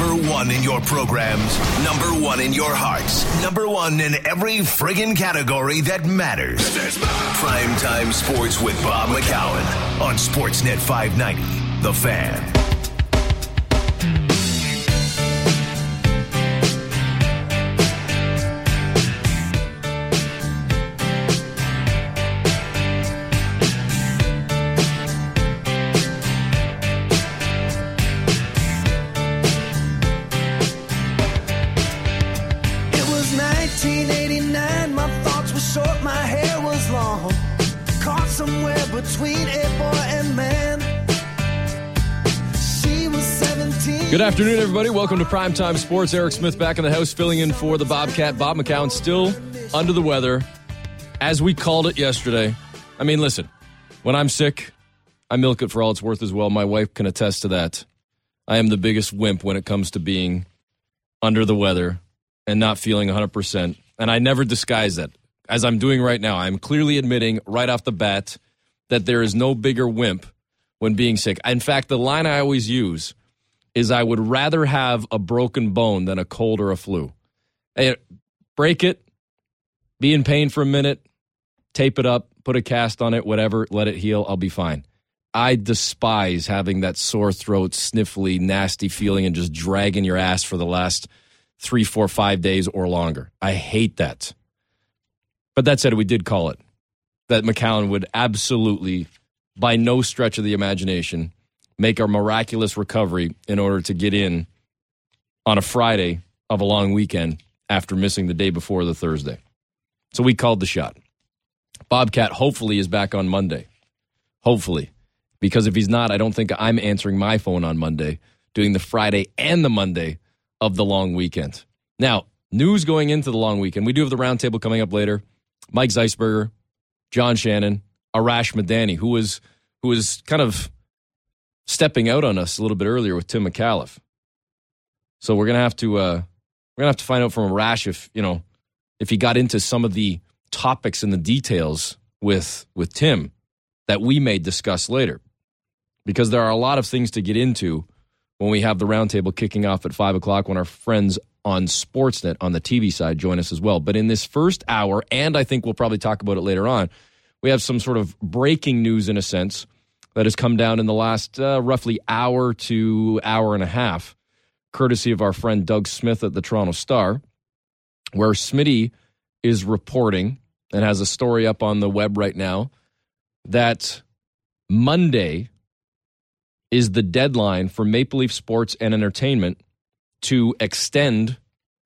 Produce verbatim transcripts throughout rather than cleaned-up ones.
Number one in your programs, number one in your hearts, number one in every friggin' category that matters. Primetime Sports with Bob McCown on Sportsnet five ninety, The Fan. Between a boy and man. She was seventeen. Good afternoon, everybody. Welcome to Primetime Sports. Eric Smith back in the house, filling in for the Bobcat. Bob McCown still under the weather, as we called it yesterday. I mean, listen, when I'm sick, I milk it for all it's worth as well. My wife can attest to that. I am the biggest wimp when it comes to being under the weather and not feeling one hundred percent. And I never disguise that. As I'm doing right now, I'm clearly admitting right off the bat that there is no bigger wimp when being sick. In fact, the line I always use is I would rather have a broken bone than a cold or a flu. Hey, break it, be in pain for a minute, tape it up, put a cast on it, whatever, let it heal, I'll be fine. I despise having that sore throat, sniffly, nasty feeling and just dragging your ass for the last three, four, five days or longer. I hate that. But that said, we did call it. That McCown would absolutely, by no stretch of the imagination, make a miraculous recovery in order to get in on a Friday of a long weekend after missing the day before the Thursday. So we called the shot. Bobcat hopefully is back on Monday. Hopefully. Because if he's not, I don't think I'm answering my phone on Monday, doing the Friday and the Monday of the long weekend. Now, news going into the long weekend. We do have the roundtable coming up later. Mike Zeisberger, John Shannon, Arash Madani, who was who was kind of stepping out on us a little bit earlier with Tim McAuliffe. So we're gonna have to uh, we're gonna have to find out from Arash if you know if he got into some of the topics and the details with with Tim that we may discuss later, because there are a lot of things to get into when we have the roundtable kicking off at five o'clock when our friends on Sportsnet on the T V side join us as well. But in this first hour, and I think we'll probably talk about it later on, we have some sort of breaking news in a sense that has come down in the last uh, roughly hour to hour and a half, courtesy of our friend Doug Smith at the Toronto Star, where Smitty is reporting and has a story up on the web right now that Monday is the deadline for Maple Leaf Sports and Entertainment to extend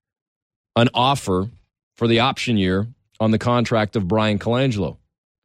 an offer for the option year on the contract of Brian Colangelo.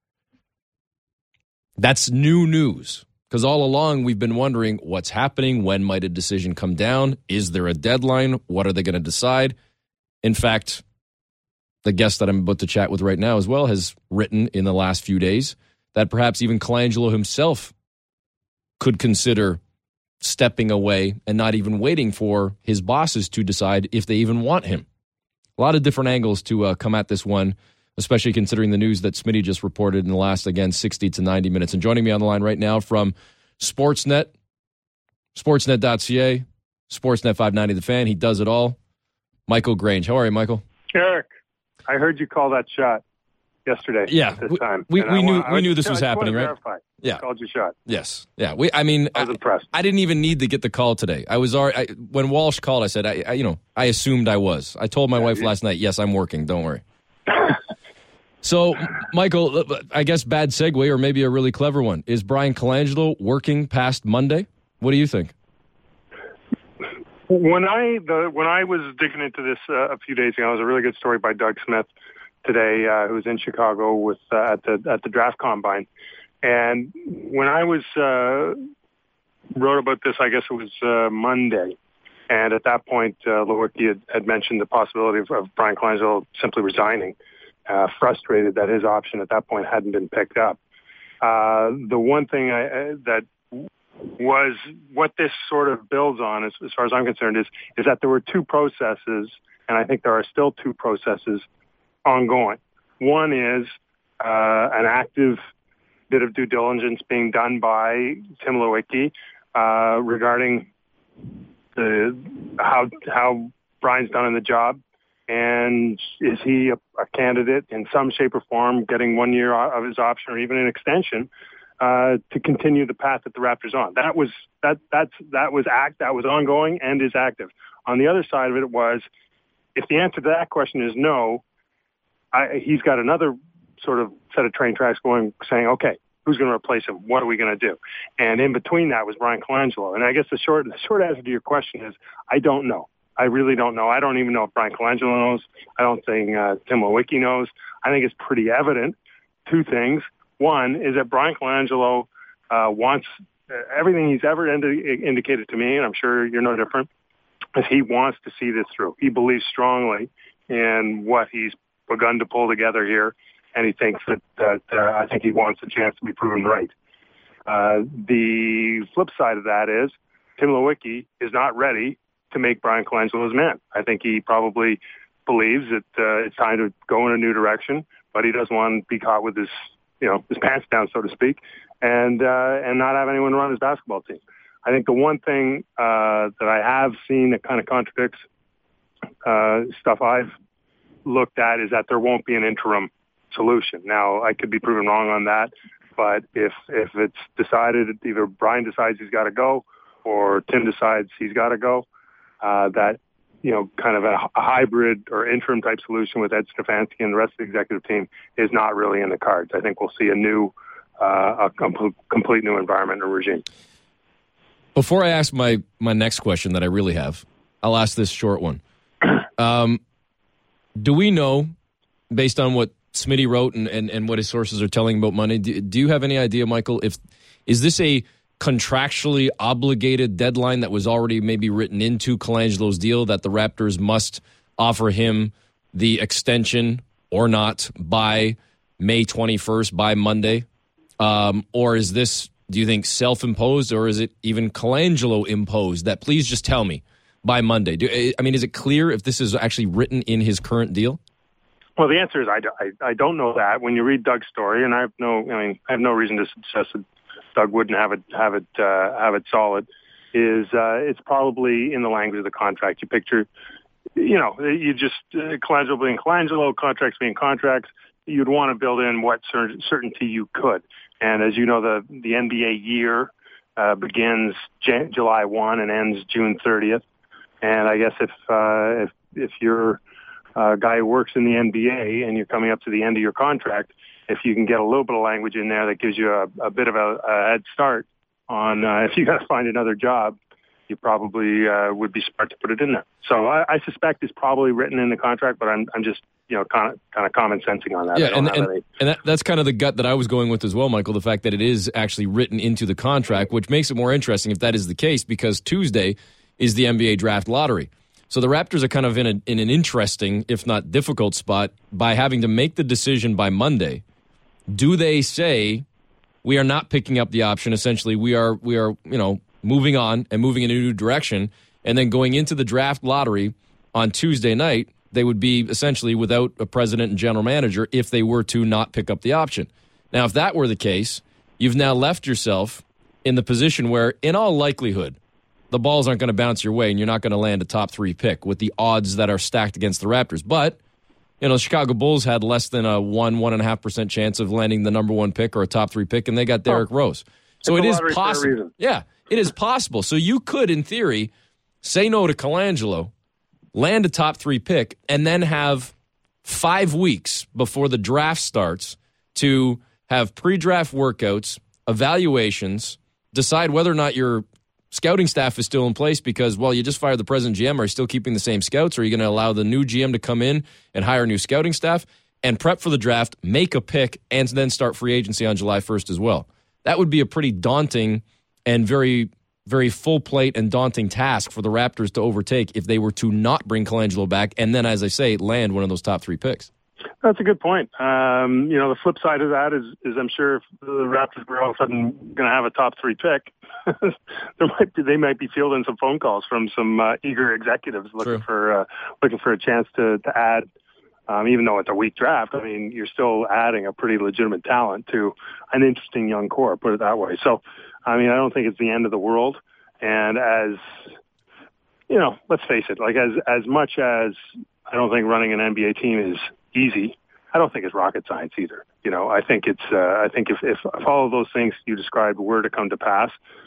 That's new news, because all along we've been wondering what's happening, when might a decision come down, is there a deadline, what are they going to decide? In fact, the guest that I'm about to chat with right now as well has written in the last few days that perhaps even Colangelo himself could consider stepping away and not even waiting for his bosses to decide if they even want him. A lot of different angles to uh, come at this one, especially considering the news that Smitty just reported in the last, again, sixty to ninety minutes. And joining me on the line right now from Sportsnet, sportsnet dot c a, Sportsnet five ninety The Fan, he does it all, Michael Grange. How are you, Michael? Eric, I heard you call that shot yesterday. Yeah, at this we, time. we, we knew want, we knew this I was just happening, right? Verify. Yeah, called your shot. Yes, yeah. We, I mean, I was I, impressed. I didn't even need to get the call today. I was already I, when Walsh called. I said, I, I, you know, I assumed I was. I told my yeah, wife yeah. last night, yes, I'm working. Don't worry. So, Michael, I guess bad segue, or maybe a really clever one. Is Brian Colangelo working past Monday? What do you think? When I the when I was digging into this uh, a few days ago, it was a really good story by Doug Smith today, uh, who was in Chicago with uh, at the at the draft combine. And when I was uh, wrote about this, I guess it was uh, Monday. And at that point, uh, Lewicki had, had mentioned the possibility of, of Brian Colangelo simply resigning, uh, frustrated that his option at that point hadn't been picked up. Uh, the one thing I, uh, that was what this sort of builds on, as, as far as I'm concerned, is is that there were two processes, and I think there are still two processes ongoing. One is uh, an active bit of due diligence being done by Tim Lewicki uh, regarding the how how Brian's done in the job, and is he a, a candidate in some shape or form, getting one year of his option or even an extension uh, to continue the path that the Raptors are on. That was that that's that was act that was ongoing and is active. On the other side of it was, if the answer to that question is no, I, he's got another sort of set of train tracks going, saying, okay, who's going to replace him? What are we going to do? And in between that was Brian Colangelo. And I guess the short the short answer to your question is, I don't know. I really don't know. I don't even know if Brian Colangelo knows. I don't think uh, Tim Lewicki knows. I think it's pretty evident. Two things. One is that Brian Colangelo uh, wants uh, everything he's ever indi- indicated to me, and I'm sure you're no different, is he wants to see this through. He believes strongly in what he's begun to pull together here, and he thinks that, that uh, I think he wants a chance to be proven right. Uh, the flip side of that is Tim Lewicki is not ready to make Brian Colangelo his man. I think he probably believes that uh, it's time to go in a new direction, but he doesn't want to be caught with his, you know, his pants down, so to speak, and uh, and not have anyone run his basketball team. I think the one thing uh, that I have seen that kind of contradicts uh, stuff I've looked at is that there won't be an interim solution. Now, I could be proven wrong on that, but if if it's decided, either Brian decides he's got to go or Tim decides he's got to go, uh, that, you know, kind of a, a hybrid or interim type solution with Ed Stefanski and the rest of the executive team is not really in the cards. I think we'll see a new, uh, a com- complete new environment and regime. Before I ask my, my next question that I really have, I'll ask this short one. Um, do we know, based on what Smitty wrote and, and, and what his sources are telling about Monday, do, do you have any idea, Michael, if is this a contractually obligated deadline that was already maybe written into Colangelo's deal that the Raptors must offer him the extension or not by May twenty-first, by Monday? Um, or is this, do you think, self-imposed, or is it even Colangelo imposed that please just tell me by Monday? Do, I mean, is it clear if this is actually written in his current deal? Well, the answer is I, I, I don't know that. When you read Doug's story, and I have no, I mean, I have no reason to suggest that Doug wouldn't have it have it uh, have it solid. Is uh, it's probably in the language of the contract. You picture, you know, you just uh, Colangelo being Colangelo, contracts being contracts. You'd want to build in what cer- certainty you could. And as you know, the the N B A year uh, begins Jan- July first and ends June thirtieth. And I guess if uh, if if you're a guy who works in the N B A and you're coming up to the end of your contract, if you can get a little bit of language in there that gives you a, a bit of a, a head start on uh, if you got to find another job, you probably uh, would be smart to put it in there. So I, I suspect it's probably written in the contract, but I'm I'm just you know kind of kind of common sensing on that. Yeah, I don't and have and, any... and that, that's kind of the gut that I was going with as well, Michael. The fact that it is actually written into the contract, which makes it more interesting if that is the case, because Tuesday is the N B A draft lottery. So the Raptors are kind of in a, in an interesting, if not difficult spot by having to make the decision by Monday. Do they say we are not picking up the option? Essentially, we are we are you know moving on and moving in a new direction, and then going into the draft lottery on Tuesday night, they would be essentially without a president and general manager if they were to not pick up the option. Now, if that were the case, you've now left yourself in the position where, in all likelihood, the balls aren't going to bounce your way and you're not going to land a top three pick with the odds that are stacked against the Raptors. But, you know, the Chicago Bulls had less than a one, one and a half percent chance of landing the number one pick or a top three pick, and they got Derrick oh, Rose. So it is possible. Yeah, it is possible. So you could, in theory, say no to Colangelo, land a top three pick, and then have five weeks before the draft starts to have pre-draft workouts, evaluations, decide whether or not you're scouting staff is still in place because, well, you just fired the president G M. Are you still keeping the same scouts? Or are you going to allow the new G M to come in and hire new scouting staff and prep for the draft, make a pick, and then start free agency on July first as well? That would be a pretty daunting and very, very full plate and daunting task for the Raptors to overtake if they were to not bring Colangelo back and then, as I say, land one of those top three picks. That's a good point. Um, you know, the flip side of that is, is I'm sure if the Raptors were all of a sudden going to have a top three pick, there might be, they might be fielding some phone calls from some uh, eager executives looking True. for uh, looking for a chance to to add. Um, even though it's a weak draft, I mean, you're still adding a pretty legitimate talent to an interesting young core. Put it that way. So, I mean, I don't think it's the end of the world. And as you know, let's face it, like as, as much as I don't think running an N B A team is easy, I don't think it's rocket science either. You know, I think it's, uh, I think if, if, if all of those things you described were to come to pass,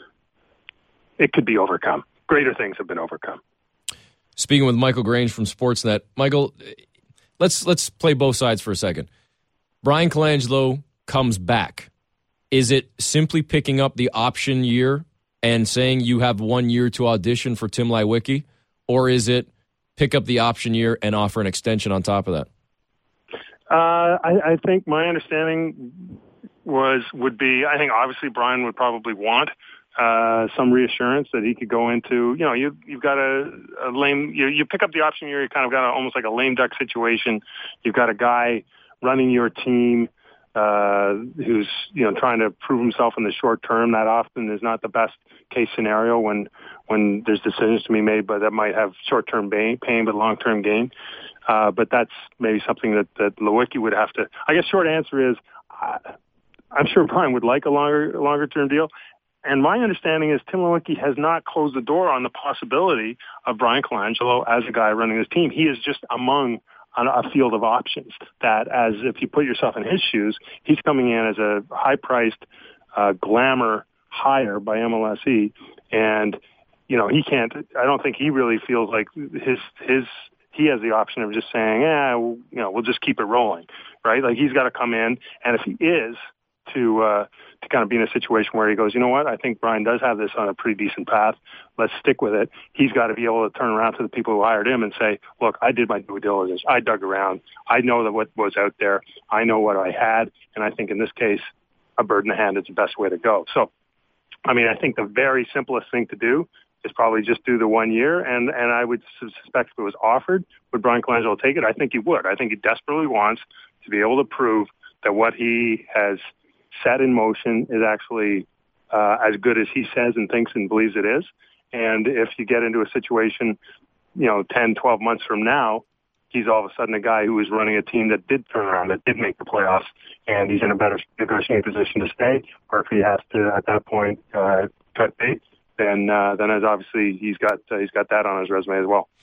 it could be overcome. Greater things have been overcome. Speaking with Michael Grange from Sportsnet, Michael, let's let's play both sides for a second. Bryan Colangelo comes back. Is it simply picking up the option year and saying you have one year to audition for Tim Leiweke, or is it pick up the option year and offer an extension on top of that? Uh, I, I think my understanding was would be, I think obviously Bryan would probably want uh, some reassurance that he could go into, you know, you, you've got a, a lame, you, you pick up the option year, you kind of got a, almost like a lame duck situation. You've got a guy running your team uh, who's, you know, trying to prove himself in the short term. That often is not the best case scenario when, when there's decisions to be made, but that might have short-term pain, pain but long-term gain. Uh, but that's maybe something that, that Leiweke would have to, I guess short answer is, uh, I'm sure Bryan would like a longer, longer term deal. And my understanding is Tim Leiweke has not closed the door on the possibility of Bryan Colangelo as a guy running his team. He is just among a field of options that, as if you put yourself in his shoes, he's coming in as a high-priced uh, glamour hire by M L S E. And, you know, he can't, I don't think he really feels like his, his, he has the option of just saying, yeah, well, you know, we'll just keep it rolling, right? Like he's got to come in, and if he is to uh, to kind of be in a situation where he goes, you know what, I think Bryan does have this on a pretty decent path. Let's stick with it. He's got to be able to turn around to the people who hired him and say, look, I did my due diligence. I dug around. I know that what was out there. I know what I had, and I think in this case, a bird in the hand is the best way to go. So, I mean, I think the very simplest thing to do is probably just do the one year, and, and I would suspect if it was offered, would Bryan Colangelo take it? I think he would. I think he desperately wants to be able to prove that what he has set in motion is actually uh, as good as he says and thinks and believes it is. And if you get into a situation, you know, ten, twelve months from now, he's all of a sudden a guy who is running a team that did turn around, that did make the playoffs, and he's in a better negotiating position to stay. Or if he has to, at that point, uh, cut bait, then uh, then as obviously he's got uh, he's got that on his resume as well.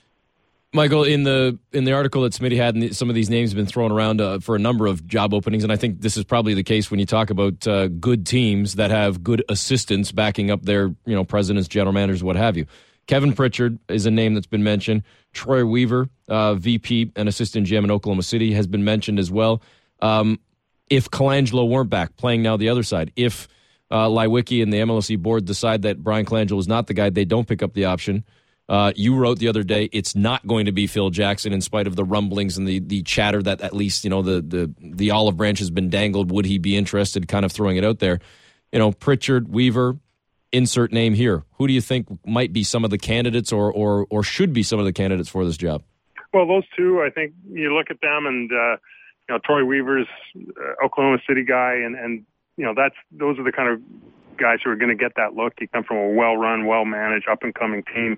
Michael, in the in the article that Smitty had, and some of these names have been thrown around uh, for a number of job openings, and I think this is probably the case when you talk about uh, good teams that have good assistants backing up their, you know, presidents, general managers, what have you. Kevin Pritchard is a name that's been mentioned. Troy Weaver, uh, V P and assistant G M in Oklahoma City, has been mentioned as well. Um, if Colangelo weren't back, playing now the other side, if uh, Leiweke and the M L S E board decide that Bryan Colangelo is not the guy, they don't pick up the option. Uh, you wrote the other day, it's not going to be Phil Jackson in spite of the rumblings and the, the chatter that at least, you know, the, the, the olive branch has been dangled. Would he be interested, kind of throwing it out there? You know, Pritchard, Weaver, insert name here. Who do you think might be some of the candidates or, or, or should be some of the candidates for this job? Well, those two, I think you look at them and, uh, you know, Troy Weaver's uh, Oklahoma City guy, and, and, you know, that's, those are the kind of guys who are going to get that look. He come from a well-run, well-managed, up-and-coming team.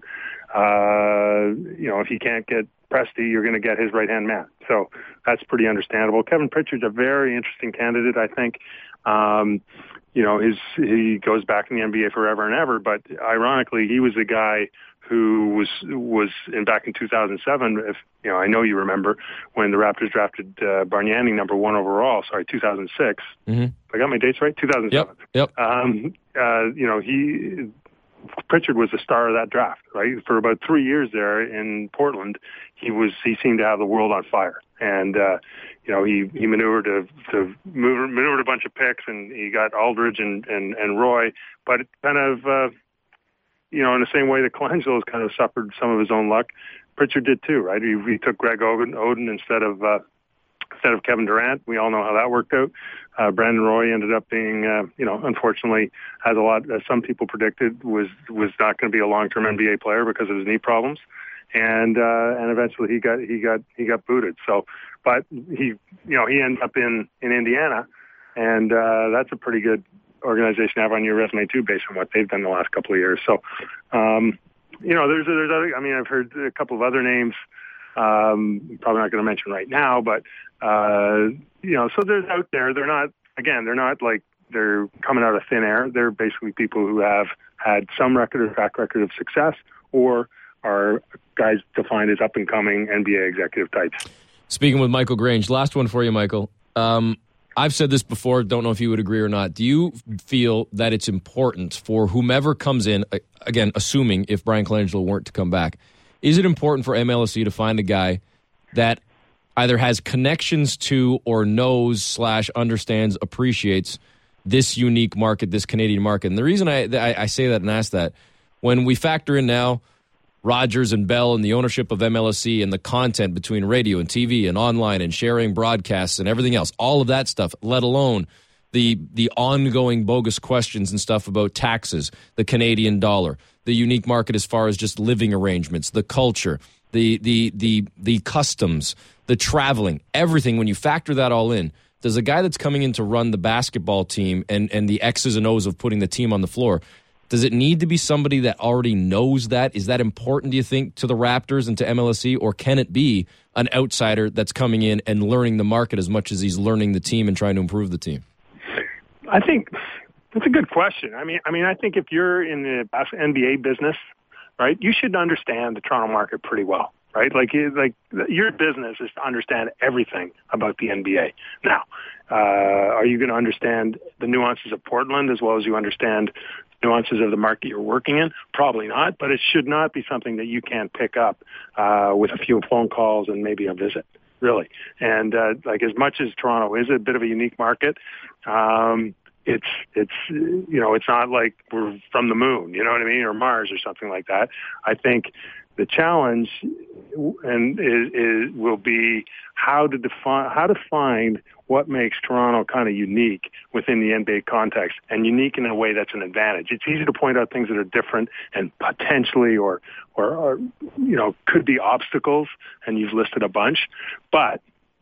Uh, you know, if you can't get Presti, you're going to get his right-hand man. So that's pretty understandable. Kevin Pritchard's a very interesting candidate, I think. Um, you know, his he goes back in the N B A forever and ever, but ironically, he was the guy who was was in back in two thousand seven. If you know, I know you remember when the Raptors drafted uh, Bargnani number one overall. Sorry, two thousand six. Mm-hmm. I got my dates right. two thousand seven. Yep. Yep. Um, uh, you know, he Pritchard was the star of that draft, right? For about three years there in Portland, he was he seemed to have the world on fire, and uh, you know, he he maneuvered to, to move, maneuvered a bunch of picks, and he got Aldridge and and, and Roy, but it kind of. Uh, You know, in the same way that Colangelo has kind of suffered some of his own luck, Pritchard did too, right? He, he took Greg Oden, Oden instead of uh, instead of Kevin Durant. We all know how that worked out. Uh, Brandon Roy ended up being, uh, you know, unfortunately, as a lot, as some people predicted, was was not going to be a long-term N B A player because of his knee problems, and uh, and eventually he got he got he got booted. So, but he, you know, he ended up in in Indiana, and uh, that's a pretty good organization to have on your resume too, based on what they've done the last couple of years. So, um, you know, there's there's other. I mean, I've heard a couple of other names. Um, probably not going to mention right now, but uh, you know, so there's out there. They're not again. They're not like they're coming out of thin air. They're basically people who have had some record or track record of success, or are guys defined as up-and-coming N B A executive types. Speaking with Michael Grange, last one for you, Michael. Um, I've said this before, don't know if you would agree or not. Do you feel that it's important for whomever comes in, again, assuming if Brian Colangelo weren't to come back, is it important for M L S E to find a guy that either has connections to or knows slash understands, appreciates this unique market, this Canadian market? And the reason I, I, I say that and ask that, when we factor in now Rogers and Bell and the ownership of M L S E and the content between radio and T V and online and sharing broadcasts and everything else, all of that stuff, let alone the the ongoing bogus questions and stuff about taxes, the Canadian dollar, the unique market as far as just living arrangements, the culture, the the the the customs, the traveling, everything. When you factor that all in, does a guy that's coming in to run the basketball team and, and the X's and O's of putting the team on the floor, does it need to be somebody that already knows that? Is that important, do you think, to the Raptors and to M L S E? Or can it be an outsider that's coming in and learning the market as much as he's learning the team and trying to improve the team? I think that's a good question. I mean, I mean, I think if you're in the N B A business, right, you should understand the Toronto market pretty well, right? Like, like your business is to understand everything about the N B A. Now, uh, are you going to understand the nuances of Portland as well as you understand nuances of the market you're working in? Probably not, but it should not be something that you can't pick up uh, with a few phone calls and maybe a visit, really. And uh, like as much as Toronto is a bit of a unique market, um, it's it's you know it's not like we're from the moon, you know what I mean, or Mars or something like that. I think the challenge and is, is will be how to define how to find what makes Toronto kind of unique within the N B A context, and unique in a way that's an advantage. It's easy to point out things that are different and potentially or, or, or you know, could be obstacles, and you've listed a bunch. But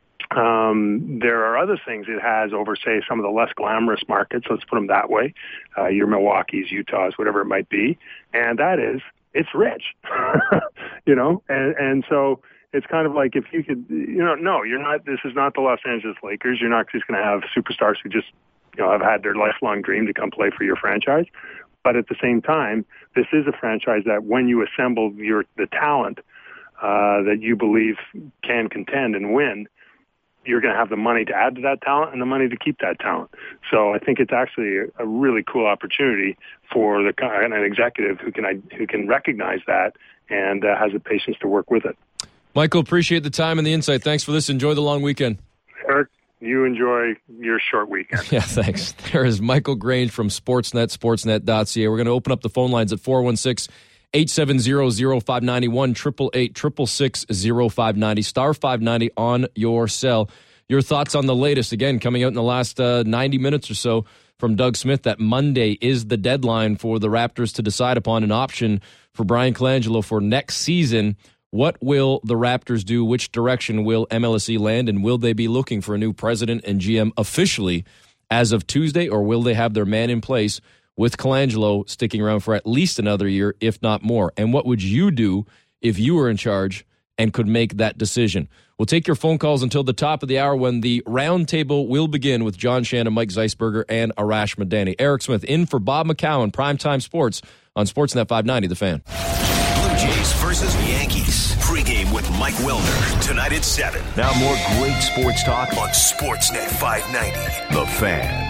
um, there are other things it has over, say, some of the less glamorous markets, let's put them that way, uh, your Milwaukee's, Utah's, whatever it might be, and that is, it's rich, you know, and, and so it's kind of like if you could, you know, no, you're not, this is not the Los Angeles Lakers. You're not just going to have superstars who just, you know, have had their lifelong dream to come play for your franchise. But at the same time, this is a franchise that when you assemble your, the talent uh, that you believe can contend and win, you're going to have the money to add to that talent and the money to keep that talent. So I think it's actually a, a really cool opportunity for the an executive who can who can recognize that and uh, has the patience to work with it. Michael, appreciate the time and the insight. Thanks for this. Enjoy the long weekend. Eric, you enjoy your short weekend. Yeah, thanks. There is Michael Grange from Sportsnet, sportsnet dot c a. We're going to open up the phone lines at four one six, eight seven zero, zero five nine one, eight eight eight, six six six, zero five nine zero, star five ninety on your cell. Your thoughts on the latest, again, coming out in the last uh, ninety minutes or so from Doug Smith, that Monday is the deadline for the Raptors to decide upon an option for Brian Colangelo for next season. What will the Raptors do? Which direction will M L S E land? And will they be looking for a new president and G M officially as of Tuesday, or will they have their man in place with Colangelo sticking around for at least another year, if not more? And what would you do if you were in charge and could make that decision? We'll take your phone calls until the top of the hour when the roundtable will begin with John Shannon, Mike Zeisberger, and Arash Madani. Eric Smith in for Bob McCown, Primetime Sports on Sportsnet five ninety, The Fan. Blue Jays versus Yankees. Pregame with Mike Wilner. Tonight at seven. Now more great sports talk on Sportsnet five ninety, The Fan.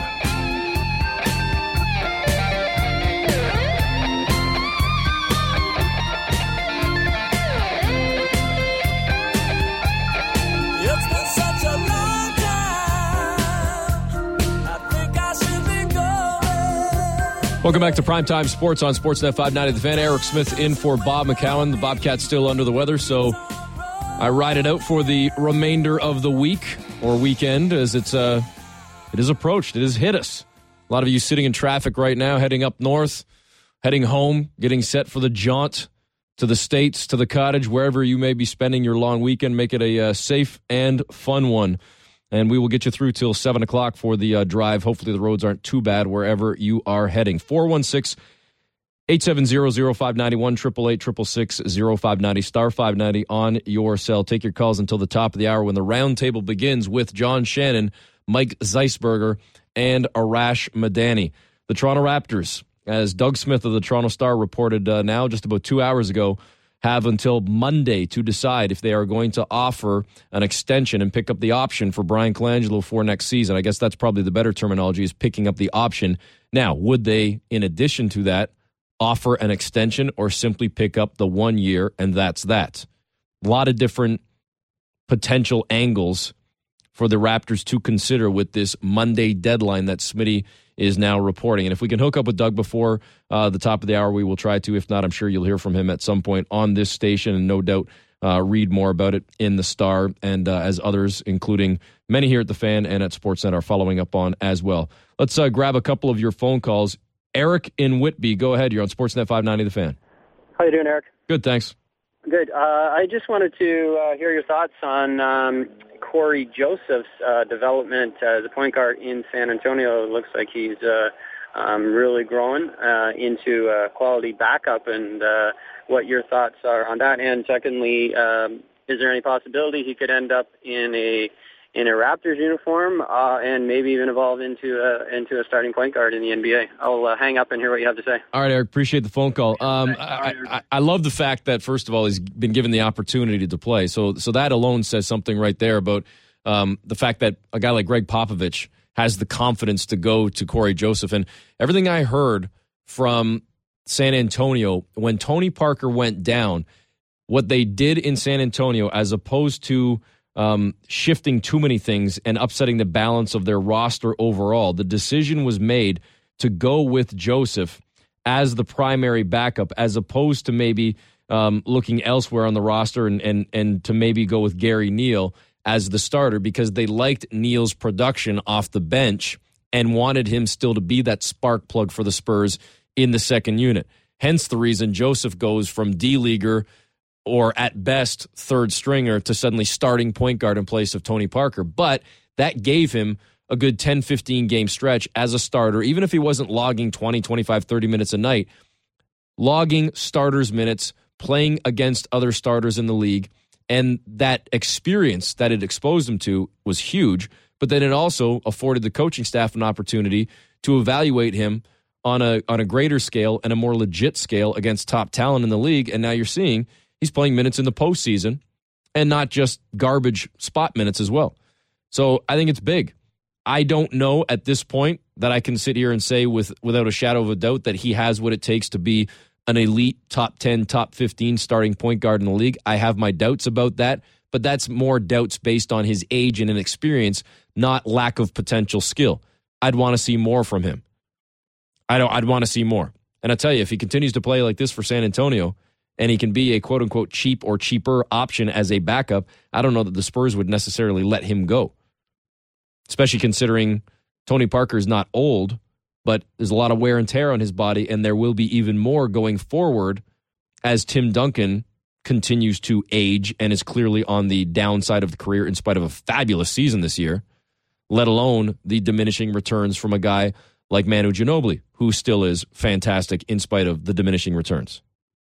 Welcome back to Primetime Sports on Sportsnet five ninety, The Fan. Eric Smith in for Bob McCown. The Bobcats still under the weather, so I ride it out for the remainder of the week or weekend as it's uh, it is approached. It has hit us. A lot of you sitting in traffic right now, heading up north, heading home, getting set for the jaunt to the States, to the cottage, wherever you may be spending your long weekend. Make it a uh, safe and fun one. And we will get you through till seven o'clock for the uh, drive. Hopefully the roads aren't too bad wherever you are heading. four one six, eight seven zero, zero five nine one, eight eight eight, six six six, zero five nine zero, star five ninety on your cell. Take your calls until the top of the hour when the roundtable begins with John Shannon, Mike Zeisberger, and Arash Madani. The Toronto Raptors, as Doug Smith of the Toronto Star reported uh, now just about two hours ago, have until Monday to decide if they are going to offer an extension and pick up the option for Brian Colangelo for next season. I guess that's probably the better terminology, is picking up the option. Now, would they, in addition to that, offer an extension or simply pick up the one year and that's that? A lot of different potential angles for the Raptors to consider with this Monday deadline that Smitty is now reporting. And if we can hook up with Doug before uh, the top of the hour, we will try to. If not, I'm sure you'll hear from him at some point on this station, and no doubt uh, read more about it in the Star, and uh, as others, including many here at the Fan and at Sportsnet, are following up on as well. Let's uh, grab a couple of your phone calls. Eric in Whitby, go ahead. You're on Sportsnet five ninety, The Fan. How you doing, Eric? Good, thanks. Good. Uh, I just wanted to uh, hear your thoughts on um, Corey Joseph's uh, development as a point guard in San Antonio. It looks like he's uh, um, really growing uh, into a quality backup, and uh, what your thoughts are on that. And secondly, um, is there any possibility he could end up in a in a Raptors uniform uh, and maybe even evolve into a, into a starting point guard in the N B A? I'll uh, hang up and hear what you have to say. All right, Eric, appreciate the phone call. Um, I, I, I love the fact that, first of all, he's been given the opportunity to play. So so that alone says something right there about um, the fact that a guy like Greg Popovich has the confidence to go to Corey Joseph. And everything I heard from San Antonio, when Tony Parker went down, what they did in San Antonio, as opposed to Um, shifting too many things and upsetting the balance of their roster overall, the decision was made to go with Joseph as the primary backup, as opposed to maybe um, looking elsewhere on the roster and, and, and to maybe go with Gary Neal as the starter, because they liked Neal's production off the bench and wanted him still to be that spark plug for the Spurs in the second unit. Hence the reason Joseph goes from D-leaguer or at best third stringer to suddenly starting point guard in place of Tony Parker. But that gave him a good ten, fifteen game stretch as a starter, even if he wasn't logging twenty, twenty-five, thirty minutes a night, logging starters minutes, playing against other starters in the league. And that experience that it exposed him to was huge, but then it also afforded the coaching staff an opportunity to evaluate him on a, on a greater scale and a more legit scale against top talent in the league. And now you're seeing he's playing minutes in the postseason and not just garbage spot minutes as well. So I think it's big. I don't know at this point that I can sit here and say with without a shadow of a doubt that he has what it takes to be an elite top ten, top fifteen starting point guard in the league. I have my doubts about that, but that's more doubts based on his age and inexperience, not lack of potential skill. I'd want to see more from him. I don't, I'd want to see more. And I tell you, if he continues to play like this for San Antonio, and he can be a quote-unquote cheap or cheaper option as a backup, I don't know that the Spurs would necessarily let him go. Especially considering Tony Parker is not old, but there's a lot of wear and tear on his body, and there will be even more going forward as Tim Duncan continues to age and is clearly on the downside of the career in spite of a fabulous season this year, let alone the diminishing returns from a guy like Manu Ginobili, who still is fantastic in spite of the diminishing returns.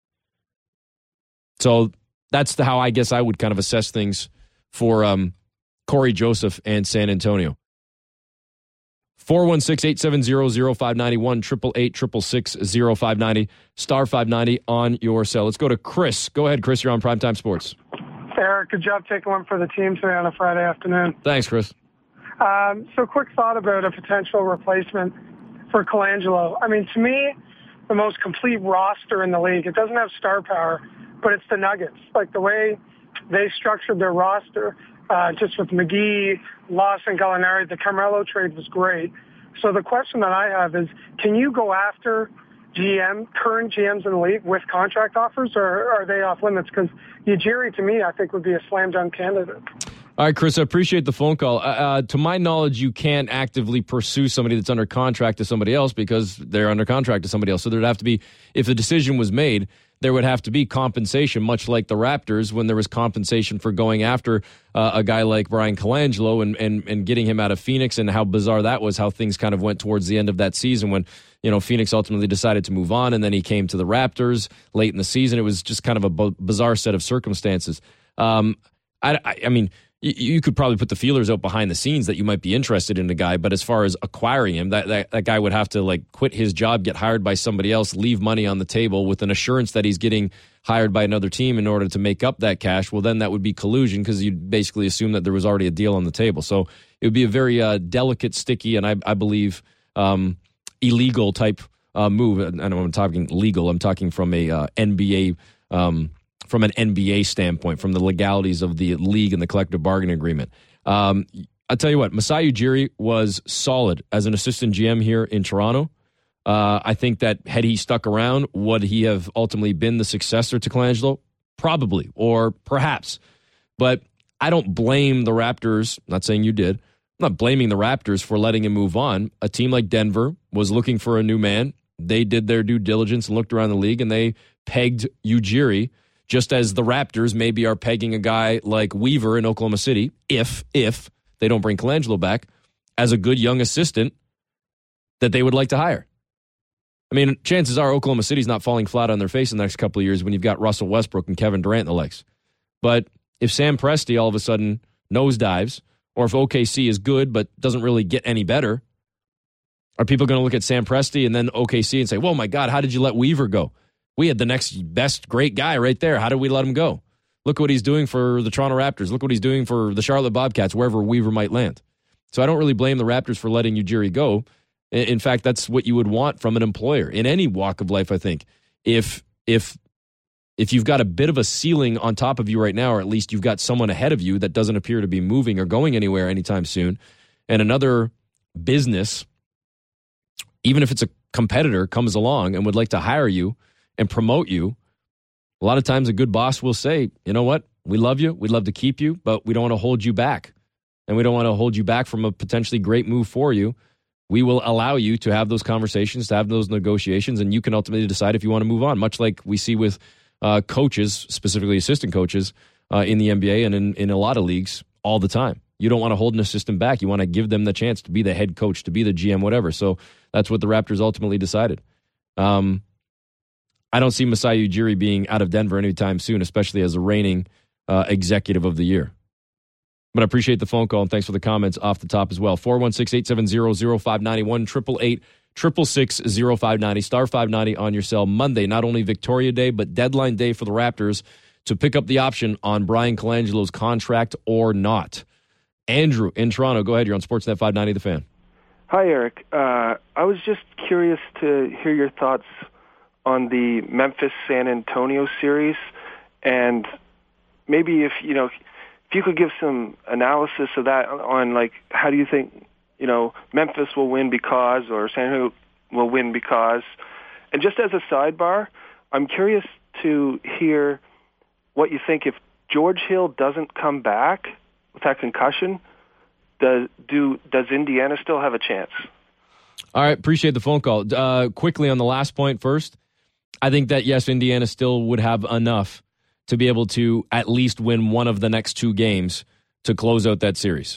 So that's the, how I guess I would kind of assess things for um, Corey Joseph and San Antonio. four one six, eight seven zero, zero five nine one, eight eight eight, six six six, zero five nine zero, star five ninety on your cell. Let's go to Chris. Go ahead, Chris. You're on Primetime Sports. Eric, good job taking one for the team today on a Friday afternoon. Thanks, Chris. Um, so quick thought about a potential replacement for Colangelo. I mean, to me, the most complete roster in the league. It doesn't have star power, but it's the Nuggets. Like the way they structured their roster, uh, just with McGee, Loss, and Gallinari, the Carmelo trade was great. So the question that I have is, can you go after G M, current G Ms in the league with contract offers, or are they off limits? Because Ujiri, to me, I think would be a slam dunk candidate. All right, Chris, I appreciate the phone call. Uh, to my knowledge, you can't actively pursue somebody that's under contract to somebody else because they're under contract to somebody else. So there'd have to be, if the decision was made, there would have to be compensation, much like the Raptors when there was compensation for going after uh, a guy like Brian Colangelo and, and and getting him out of Phoenix, and how bizarre that was, how things kind of went towards the end of that season when, you know, Phoenix ultimately decided to move on, and then he came to the Raptors late in the season. It was just kind of a b- bizarre set of circumstances. Um, I, I, I mean, you could probably put the feelers out behind the scenes that you might be interested in a guy, but as far as acquiring him, that, that, that guy would have to like quit his job, get hired by somebody else, leave money on the table with an assurance that he's getting hired by another team in order to make up that cash, well, then that would be collusion because you'd basically assume that there was already a deal on the table. So it would be a very uh, delicate, sticky, and I, I believe um, illegal type uh, move. And I'm talking legal. I'm talking from a uh, N B A um, from an N B A standpoint, from the legalities of the league and the collective bargaining agreement. Um, I'll tell you what, Masai Ujiri was solid as an assistant G M here in Toronto. Uh, I think that had he stuck around, would he have ultimately been the successor to Colangelo? Probably, or perhaps. But I don't blame the Raptors. I'm not saying you did. I'm not blaming the Raptors for letting him move on. A team like Denver was looking for a new man. They did their due diligence and looked around the league, and they pegged Ujiri, just as the Raptors maybe are pegging a guy like Weaver in Oklahoma City, if, if they don't bring Colangelo back, as a good young assistant that they would like to hire. I mean, chances are Oklahoma City's not falling flat on their face in the next couple of years when you've got Russell Westbrook and Kevin Durant and the likes. But if Sam Presti all of a sudden nosedives, or if O K C is good but doesn't really get any better, are people going to look at Sam Presti and then O K C and say, "Whoa, my God, how did you let Weaver go? We had the next best great guy right there. How did we let him go? Look what he's doing for the Toronto Raptors. Look what he's doing for the Charlotte Bobcats, wherever Weaver might land." So I don't really blame the Raptors for letting Ujiri go. In fact, that's what you would want from an employer in any walk of life, I think. If if if you've got a bit of a ceiling on top of you right now, or at least you've got someone ahead of you that doesn't appear to be moving or going anywhere anytime soon, and another business, even if it's a competitor, comes along and would like to hire you and promote you, a lot of times a good boss will say, you know what, we love you, we'd love to keep you, but we don't want to hold you back. And we don't want to hold you back from a potentially great move for you. We will allow you to have those conversations, to have those negotiations, and you can ultimately decide if you want to move on, much like we see with uh, coaches, specifically assistant coaches, uh, in the N B A and in, in a lot of leagues all the time. You don't want to hold an assistant back. You want to give them the chance to be the head coach, to be the G M, whatever. So that's what the Raptors ultimately decided. Um, I don't see Masai Ujiri being out of Denver anytime soon, especially as a reigning uh, executive of the year. But I appreciate the phone call, and thanks for the comments off the top as well. four one six, eight seven zero, zero five nine one, eight eight eight, six six six, zero five nine zero, star five ninety on your cell. Monday, not only Victoria Day, but deadline day for the Raptors to pick up the option on Brian Colangelo's contract or not. Andrew in Toronto, go ahead. You're on Sportsnet five ninety, The Fan. Hi, Eric. Uh, I was just curious to hear your thoughts on the Memphis-San Antonio series, and maybe if, you know, if you could give some analysis of that on, like, how do you think, you know, Memphis will win because, or San Antonio will win because. And just as a sidebar, I'm curious to hear what you think if George Hill doesn't come back with that concussion, does, do, does Indiana still have a chance? All right, appreciate the phone call. Uh, quickly on the last point first, I think that, yes, Indiana still would have enough to be able to at least win one of the next two games to close out that series.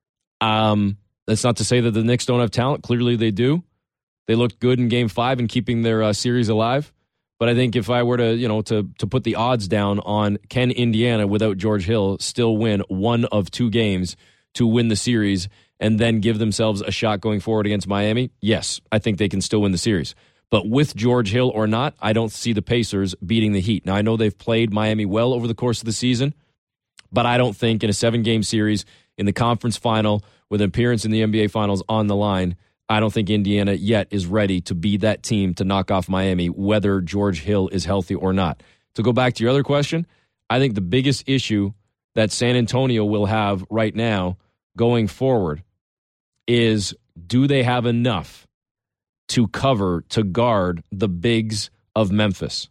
Um, that's not to say that the Knicks don't have talent. Clearly they do. They looked good in game five and keeping their uh, series alive. But I think if I were to, you know, to to put the odds down on can Indiana, without George Hill, still win one of two games to win the series and then give themselves a shot going forward against Miami, yes, I think they can still win the series. But with George Hill or not, I don't see the Pacers beating the Heat. Now, I know they've played Miami well over the course of the season, but I don't think in a seven-game series, in the conference final, with an appearance in the N B A Finals on the line, I don't think Indiana yet is ready to be that team to knock off Miami, whether George Hill is healthy or not. To go back to your other question, I think the biggest issue that San Antonio will have right now going forward is, do they have enough to cover, to guard the bigs of Memphis?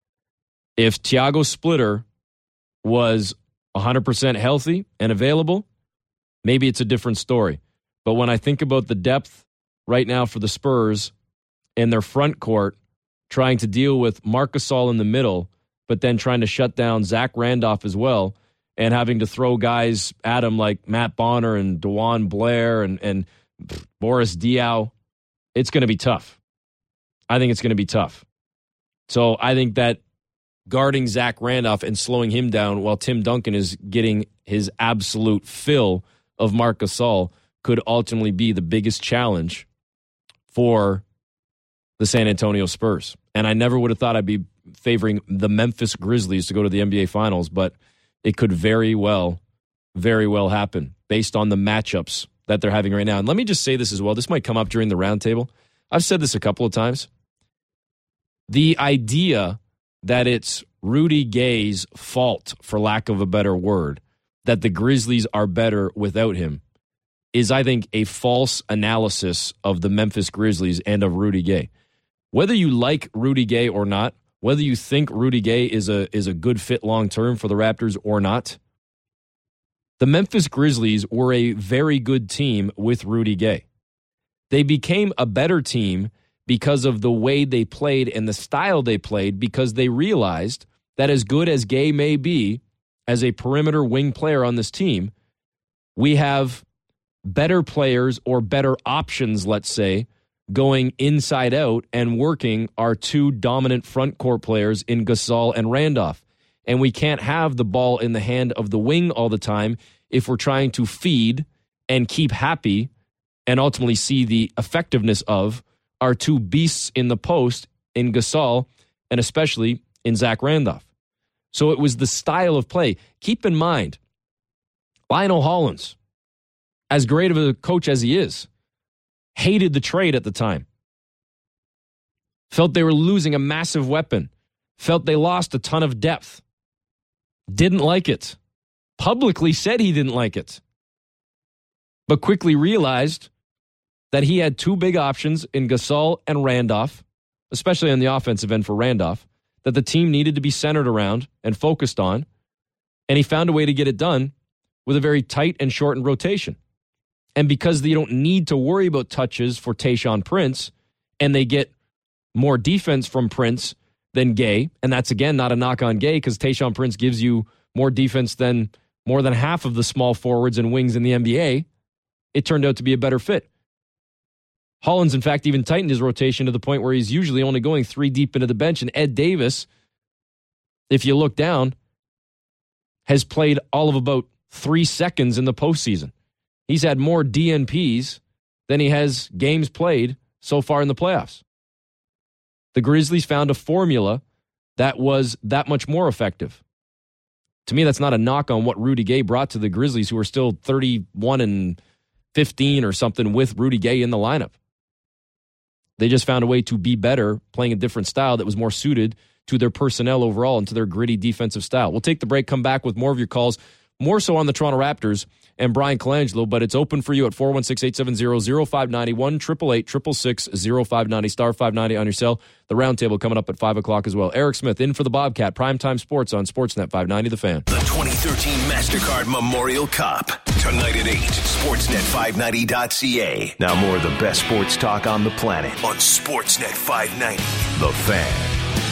If Thiago Splitter was one hundred percent healthy and available, maybe it's a different story. But when I think about the depth right now for the Spurs in their front court, trying to deal with Marc Gasol in the middle, but then trying to shut down Zach Randolph as well, and having to throw guys at him like Matt Bonner and DeJuan Blair and, and Boris Diaw, it's going to be tough. I think it's going to be tough. So I think that guarding Zach Randolph and slowing him down while Tim Duncan is getting his absolute fill of Marc Gasol could ultimately be the biggest challenge for the San Antonio Spurs. And I never would have thought I'd be favoring the Memphis Grizzlies to go to the N B A Finals, but it could very well, very well happen based on the matchups that they're having right now. And let me just say this as well. This might come up during the roundtable. I've said this a couple of times. The idea that it's Rudy Gay's fault, for lack of a better word, that the Grizzlies are better without him is, I think, a false analysis of the Memphis Grizzlies and of Rudy Gay. Whether you like Rudy Gay or not, whether you think Rudy Gay is a is a good fit long-term for the Raptors or not, the Memphis Grizzlies were a very good team with Rudy Gay. They became a better team because of the way they played and the style they played, because they realized that as good as Gay may be as a perimeter wing player on this team, we have better players or better options, let's say, going inside out and working our two dominant front court players in Gasol and Randolph. And we can't have the ball in the hand of the wing all the time if we're trying to feed and keep happy and ultimately see the effectiveness of our two beasts in the post in Gasol and especially in Zach Randolph. So it was the style of play. Keep in mind, Lionel Hollins, as great of a coach as he is, hated the trade at the time. Felt they were losing a massive weapon. Felt they lost a ton of depth. Didn't like it. Publicly said he didn't like it. But quickly realized that he had two big options in Gasol and Randolph, especially on the offensive end for Randolph, that the team needed to be centered around and focused on. And he found a way to get it done with a very tight and shortened rotation. And because they don't need to worry about touches for Tayshaun Prince, and they get more defense from Prince than Gay, and that's, again, not a knock on Gay, because Tayshaun Prince gives you more defense than more than half of the small forwards and wings in the N B A, it turned out to be a better fit. Hollins, in fact, even tightened his rotation to the point where he's usually only going three deep into the bench, and Ed Davis, if you look down, has played all of about three seconds in the postseason. He's had more D N Ps than he has games played so far in the playoffs. The Grizzlies found a formula that was that much more effective. To me, that's not a knock on what Rudy Gay brought to the Grizzlies, who are still thirty-one and fifteen or something with Rudy Gay in the lineup. They just found a way to be better, playing a different style that was more suited to their personnel overall and to their gritty defensive style. We'll take the break, come back with more of your calls, more so on the Toronto Raptors and Brian Colangelo, but it's open for you at four one six, eight seven zero, zero five nine zero, one eight eight eight, six six six, zero five nine zero, star five ninety on your cell. The roundtable coming up at five o'clock as well. Eric Smith in for the Bobcat, Primetime Sports on Sportsnet five ninety The Fan. The twenty thirteen MasterCard Memorial Cup, tonight at eight, sportsnet five ninety dot c a. Now more of the best sports talk on the planet on Sportsnet five ninety The Fan.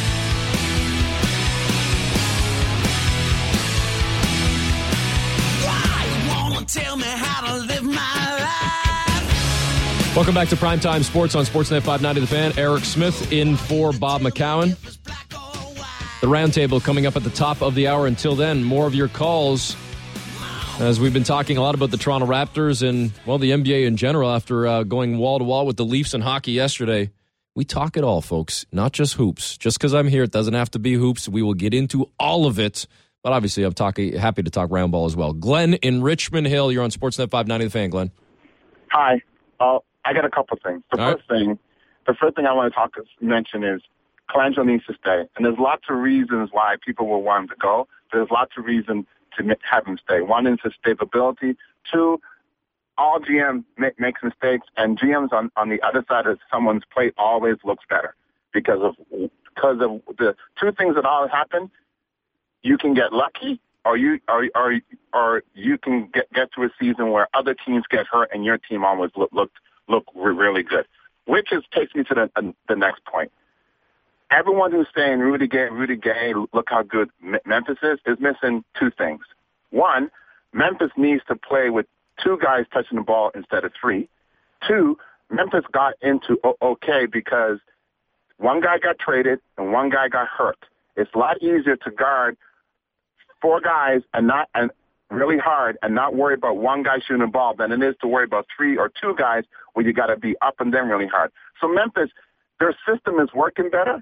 Tell me how to live my life. Welcome back to Primetime Sports on Sportsnet five ninety The Fan. Eric Smith in for Bob McCown. The roundtable coming up at the top of the hour. Until then, more of your calls, as we've been talking a lot about the Toronto Raptors and, well, the N B A in general after uh, going wall-to-wall with the Leafs and hockey yesterday. We talk it all, folks, not just hoops. Just because I'm here, it doesn't have to be hoops. We will get into all of it. But obviously, I'm talking, happy to talk round ball as well. Glenn in Richmond Hill, you're on Sportsnet five ninety The Fan, Glenn. Hi. Uh, I got a couple things. The All first right. thing, the first thing I want to talk mention is Colangelo needs to stay, and there's lots of reasons why people will want him to go. There's lots of reasons to have him stay. One is his stability. Two, all G M make, makes mistakes, and G Ms on, on the other side of someone's plate always looks better because of because of the two things that always happen. You can get lucky, or you or or, or you can get, get to a season where other teams get hurt and your team always look look, look really good. Which is takes me to the uh, the next point. Everyone who's saying Rudy Gay, Rudy Gay, look how good Memphis is, is missing two things. One, Memphis needs to play with two guys touching the ball instead of three. Two, Memphis got into okay because one guy got traded and one guy got hurt. It's a lot easier to guard four guys and not and really hard and not worry about one guy shooting the ball than it is to worry about three or two guys where you got to be up and down really hard. So Memphis, their system is working better,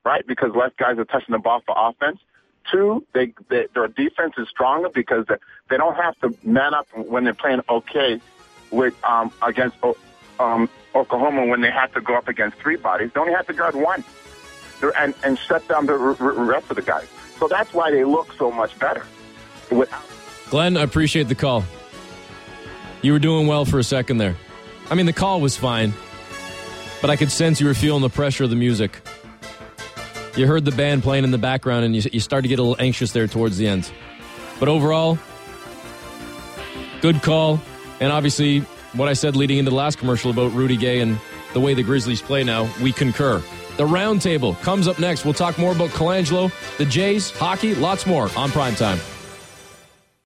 right? Because less guys are touching the ball for offense. Two, they, they their defense is stronger because they, they don't have to man up when they're playing okay with um, against um, Oklahoma when they have to go up against three bodies. They only have to guard one and, and shut down the r- r- rest of the guys. So that's why they look so much better. Without- Glenn, I appreciate the call. You were doing well for a second there. I mean, the call was fine, but I could sense you were feeling the pressure of the music. You heard the band playing in the background, and you, you started to get a little anxious there towards the end. But overall, good call. And obviously, what I said leading into the last commercial about Rudy Gay and the way the Grizzlies play now, we concur. The roundtable comes up next. We'll talk more about Colangelo, the Jays, hockey, lots more on Primetime.